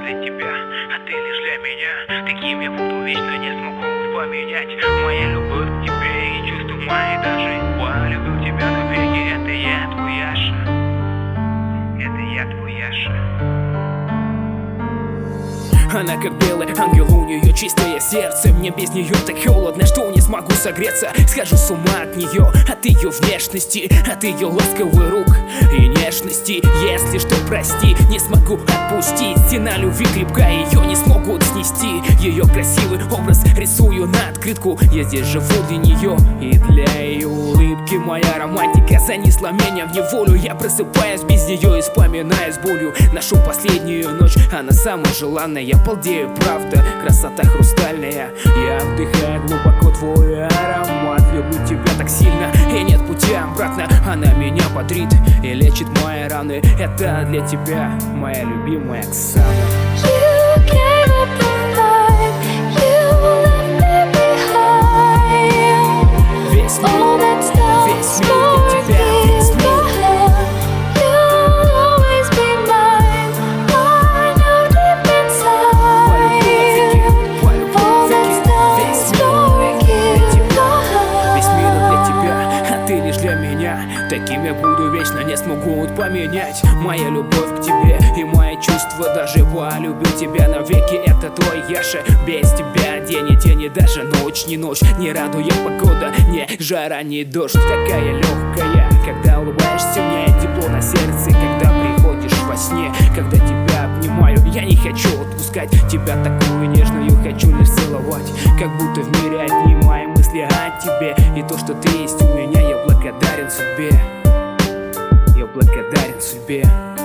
для тебя, а ты лишь для меня. Таким я буду вечно, не смогу поменять. Моя любовь к тебе и чувства мои даже. Полюбил тебя навеки, это я твой Яша. Это я твой Яша. Она как белый ангел, у нее чистое сердце. Мне без нее так холодно, что не смогу согреться. Схожу с ума от нее, от ее внешности, от ее ласковых рук и нежности. Если что, прости, не смогу отпустить. Стена любви крепкая, ее не смогут снести. Ее красивый образ рисую на открытку. Я здесь живу для нее и для ее улыбки. Моя романтика занесла меня в неволю. Я просыпаюсь без нее и вспоминаю с болью нашу последнюю ночь. Она самая желанная, я балдею, правда, красота хрустальная. Я вдыхаю глубоко твой аромат. Люблю тебя так сильно, и нет пути обратно. Она меня бодрит и лечит мои раны. Это для тебя, моя любимая Оксана. Весь мир для тебя, весь мир. Таким я буду вечно, не смогу поменять. Моя любовь к тебе и мои чувства. Даже полюбил тебя навеки, это твой Яша. Без тебя день и день, и даже ночь, не ночь. Не радует погода, не жара, не дождь. Такая легкая, когда улыбаешься, мне тепло на сердце. Когда приходишь во сне, когда тебя обнимаю, я не хочу отпускать тебя такую нежную, хочу лишь целовать. Как будто в мире одни мои мысли о тебе. И то, что ты есть у меня, я благодарен судьбе. Я благодарен судьбе.